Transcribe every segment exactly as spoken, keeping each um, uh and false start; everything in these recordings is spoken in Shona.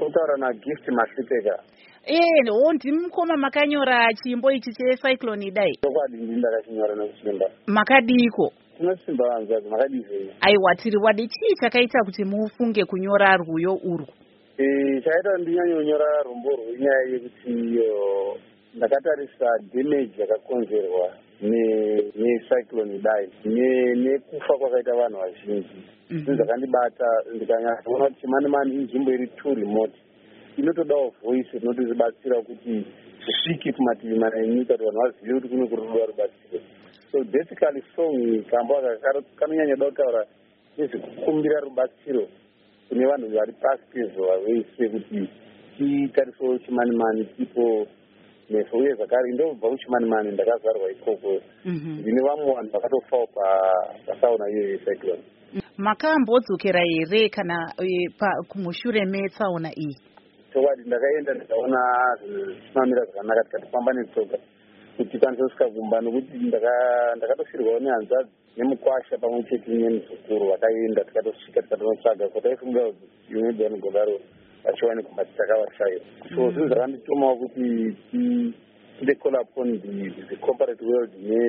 Utaura na Gift Masipeka. Eh, ho ndimukoma makanyora chimbo ichi cheCyclone Idai. Chokwadi ndakanyora nokusimba. Makadiko. Tinosimba vanzazi makadizei. Aiwa tiri wadi chii chakaita kuti mufunge kunyora rwuyo urwu? Eh, chaita ndinyanye kunyora rumbo rw'inyaya yekuti ndakatarisa damage yakakonzerwa neCyclone Idai nekufa kwakaita vanhu vazhinji. Zvinhu zvakandibata ndikanyaona kuti mani mani inzvimbo iri too remote. Inotodawo voice inotizibatsira kuti zvisvike kumativi mana enyika kuti vanhu vazive kuti kune kurudiwa rubatsiro. So basically song kamba kanonyanya da kutaura nezvekukumbira rubatsiro kune vanhu vari pasi pezuva vese kuti titarisewo chimani mani tipo neso uye zvakare ndobva kuchimani mani ndakazvarwa ikoko ndine vamwe vanhu vakatofawo pasauna iyo yeCyclone. Makambodzokera here kana kumushure metsaona iyi? Chokwadi ndakaenda ndikaona zvinamira zvakanaka tikatofamba netsoka kuti tikwanise kusvika kumba nokuti ndakatosvirwawo nehanzvadzi nemukwasha pamwe chete nemuzukuru vakaenda tikatosvika tikatonotsvaga ko taifunga kuti imwe anogodaro vachiwane kumba titakavashaya. So zvinhu zvakanditumawo kuti tide call upon the corporate world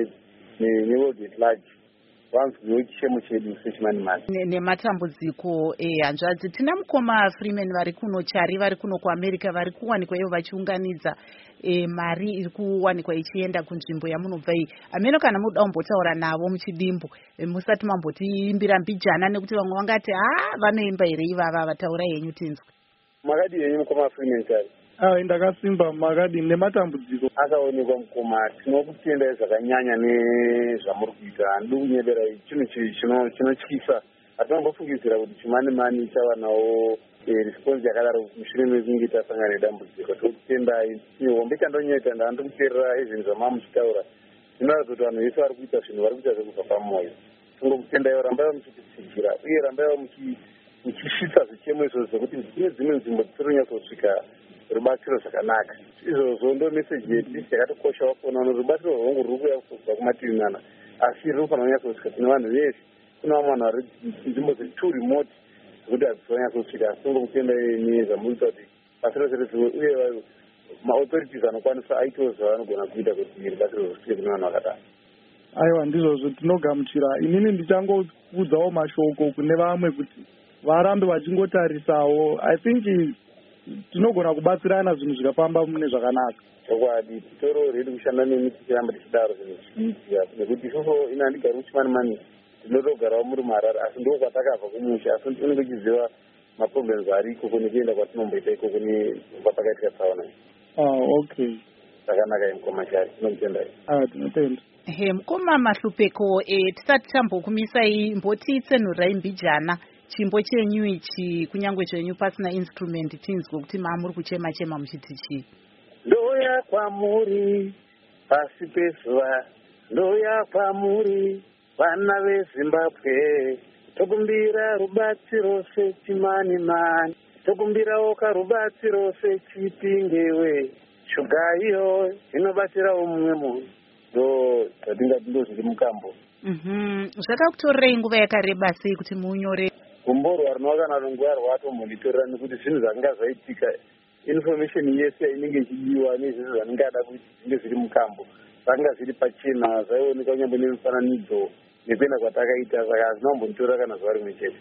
neworld at large vanzwiwo chichemo chedu sechimani mani nematambudziko ehanzvadzi. Tina mukoma Freeman vari kuno Chari vari kuno kuAmerica vari kuwanikwa ivo vachiunganidza mari iri kuwanikwa ichienda kunzvimbo yamunobva iyi. Ameno kana muda kumbotaura navo muchidimbu musati mambotiimbira mbijana nekuti vamwe vangati ha vanoimba here ivava vataura yenyu tinzwe. Makadi yenyu mukoma Freeman Chari? Ah, ndakasimba makadi nematambudziko akaonekwa mukoma tinokutendai zvakanyanya nezvamuri kuita. Handidi kunyebera chinhu chinotyisa. Hatinambofungidzira kuti chimani mani chava nawo response yakadaro mushure mekunge tasangana nedambudziko. Tokutendai hombe chandonyoita ndahandi kuteerera ezvinhu zvamava muchitaura zvinoratidza kuti vanhu vese vari kuita zvinhu vari kuita zvekubva pamwoyo. Tongokutendaiwo rambaiwo muchititsigira uye rambaiwo muchisvitsa zvichemo izvozvo zvekuti kune dzimwe nzvimbo dzisiri kunyatsosvika rubatsiro zvakanaka. Izvozvo ndo meseji yedu yakatokoshawo kuona kuti rubatsiro rwongo ruri kuuya kubva kumativi mana asi ruri kufanira kunyatsosvika kune vanhu vese. Kuna vamwe vanhu vari nzvimbo dziri too remote zvekuti hadzisonyatsosvika. Asi tongokutendai nezvamurikuita kuti basa rose rese uye maauthorities anokwanisa aitewo zvavanogona kuita kuti rubatsiro rwusvike kune vanhu vakadaro. Aiwa ndizvozvo tinogamuchira. Inini ndichangoudzawo mashoko kune vamwe kuti varambe vachingotarisawo. I think tinogona kubatsirana zvinhu zvikafamba mune zvakanaka. Chokwadi toro redu kushanda nemi tichiramba tichidaro zvinhu zvichiitika nekuti isuso ina handigari kuchimani mani tinotogarawo muri muHarare asi ndiko kwatakabva kumusha asi unenge uchiziva maproblems ariko kune kuenda kwatinomboita ikoko nekubva pakaitika tsaona. Ah, okay. Zvakanaka imukoma Chari tinokutendai. Ah, tinotenda. He mukoma Mahlupeko tisati tambokumisai mbotitsenurai mbijana chimbo chenyu ichi kunyange chenyu pasina instrument tinzwe kuti maamuri kuchema chema muchiti chii? Ndoya kwamuri pasi pezuva, ndoya kwamuri vana veZimbabwe, tokumbira rubatsiro sechimani mani, tokumbirawo karubatsiro sechipingewe, shuga iyo inobatsirawo mumwe munhu. Ndo zvatingati ndo zviri mukambo. Mhm. Zvakakutorerei nguva yakareba sei kuti munyore? Gomborwa rinova nguva rwatombonditorera nekuti zvinhu zvanga zvaitika information yese inenge ichidiwa nezvinhu zvanenge ada kuti zvinge zviri mukambo zvanga zviri pachena zvaioneka kunyangwe nemifananidzo nekuenda kwatakaita saka hazvina kumbonditorera kana zuva rimwe chete.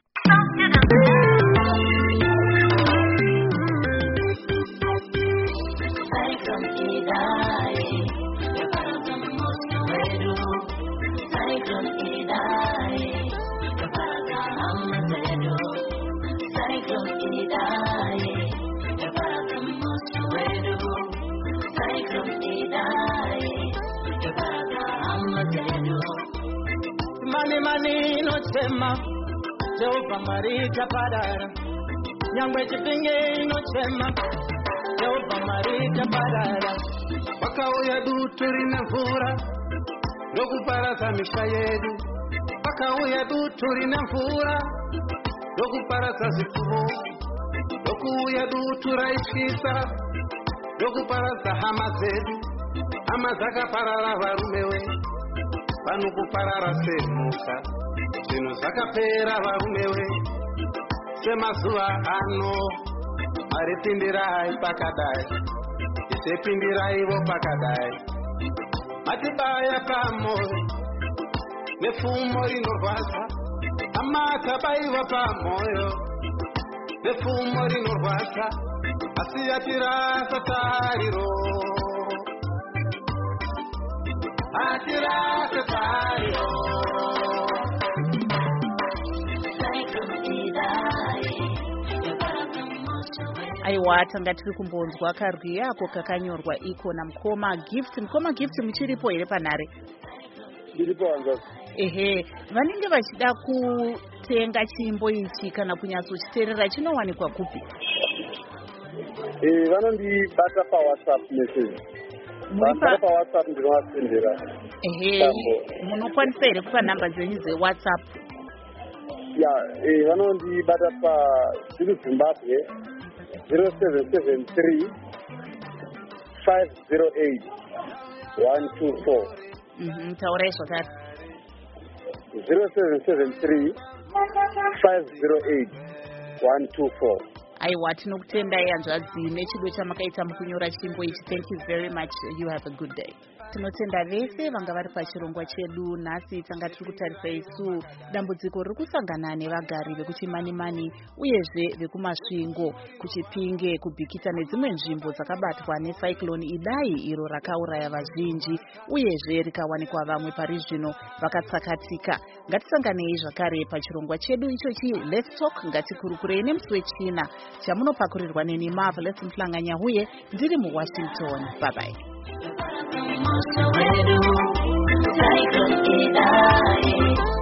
Mani mani no chema, Jehova marika padara. Nyangwe chipinge no chema, Jehova marika padara. Wakauya dutu rine mvura, ndokuparadza misha yedu. Wakauya dutu rine mvura, ndokuparadza zvipfuwo. Ndokuuya dutu raityisa, ndokuparadza hama dzedu. Hama dzakaparara varumewe, pano kuparara semhuka. Zvinhu zvakapera varumewe, semazuva ano. maripindirai pakadai isepindiraivo pakadai matibaya pamoyo nepfumo rinorwadza amatabaiwa pamoyo nepfumo rinorwadza asi atirasa tariro atirasa tariro aiwa tanga tiri kumbonzwa karwi yako kakanyorwa iko namukoma gift. Mukoma gift muchiripo here panhare? Ndiripo hanza. Ehe, vanenge vachida kutenga chimbo ichi kana kunyatsochiteerera chinowanikwa kupi? Eh, vanondibata pawhatsapp message. Bata pawhatsapp ndinovasendera. Ehe, munokwanisa here kupa nhamba dzenyu dzewhatsapp? Ya, eh, vanondibata pa ziri Zimbabwe zero seven seven three five zero eight one two four. Mhm, taurai zvakare. zero seven seven three five zero eight one two four. Aiwa, tinokutendai hanzvadzi nechido chamakaita mukunyora chimbo ichi. Thank you very much. You have a good day. Tinotenda vese vanga vari pachirongwa chedu. Nhasi tanga tiri kutarisa isu dambudziko riri kusangana nevagari vekuchimanimani uyezve vekumasvingo, kuchipinge, kubhikita nedzimwe nzvimbo dzakabatwa necyclone idai iro rakauraya vazhinji uyezve rikawanikwa vamwe pari zvino vakatsakatika. Ngatisanganei zvakare pachirongwa chedu ichochi Let's Talk. Ngatikurukurei nemusi wechina chamunopakurirwa neni Marvelous Mhlanganya huye ndiri muWashington. Bye bye. Cycle